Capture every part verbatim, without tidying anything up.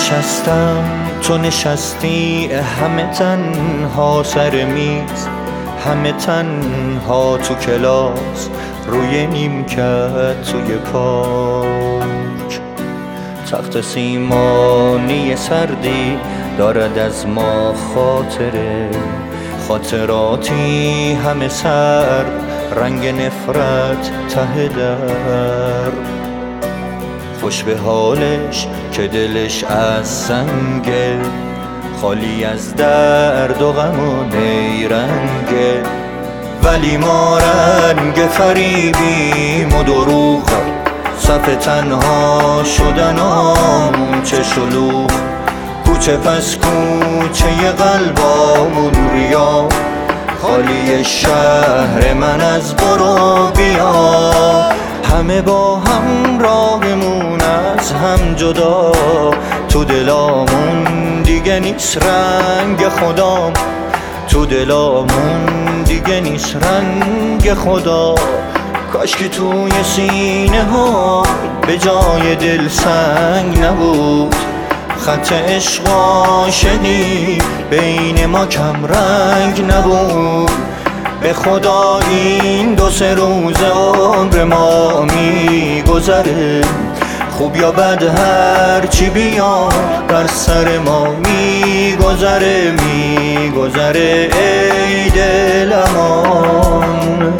نشستم تو نشستی، همه تنها سر میز، همه تنها تو کلاس، روی نیمکت توی پارک. تخت سیمانی سردی دارد از ما خاطره، خاطراتی همه سرد، رنگ نفرت ته در. خوش به حالش که دلش از سنگه، خالی از درد و غم و نیرنگه. ولی ما رنگ فریبیم و دروغ، صف تنها شدنام چه شلوغ. کوچه پس کوچه قلبامون ریا، خالی شهر من از برو بیا. همه با هم راهمون از هم جدا، تو دلامون دیگه نیست رنگ خدام، تو دلامون دیگه نیست رنگ خدا. کاش که توی سینه ها به جای دل سنگ نبود، خط عشق عاشقی بین ما کم رنگ نبود. به خدا این دو سه روز عمر ما میگذره، خوب یا بد هر چی بیاد بر سر ما میگذره، میگذره ای دل امان.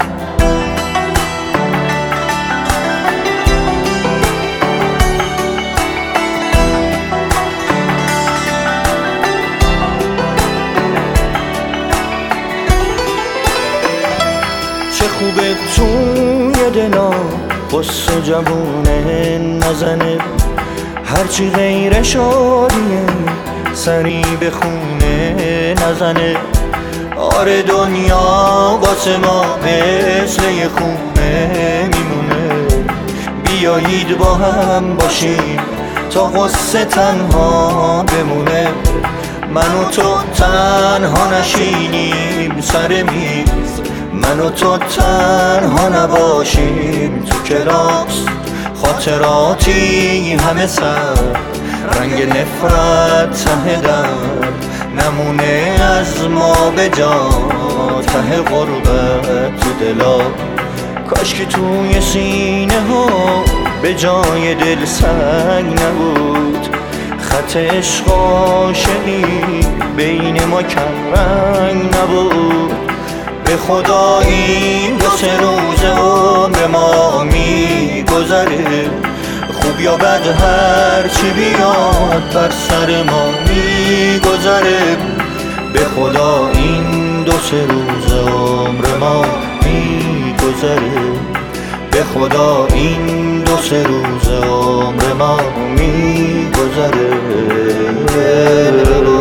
چه خوبه توی دلا قصه جوونه نزنه، هرچی غیر شادیه سری به خونه نزنه. آره دنیا واسه ما مثل یه خونه میمونه، بیایید با هم باشیم تا قصه تنها بمونه. من و تو تنها نشینیم سر میز، من و تو تنها نباشیم تو کلاس. خاطراتی همه سر، رنگ نفرت ته در، نمونه از ما به جا ته غربت تو دلا. کاش که توی سینه ها به جای دل سنگ نبود، خط عشق عاشقی بین ما کم رنگ نبود. به خدا این دو سه روز عمر ما میگذره، خوب یا بد هر چی بیاد بر سر ما میگذره. به خدا این دو سه روز عمر ما میگذره، به خدا این دو سه روز عمر ما میگذره.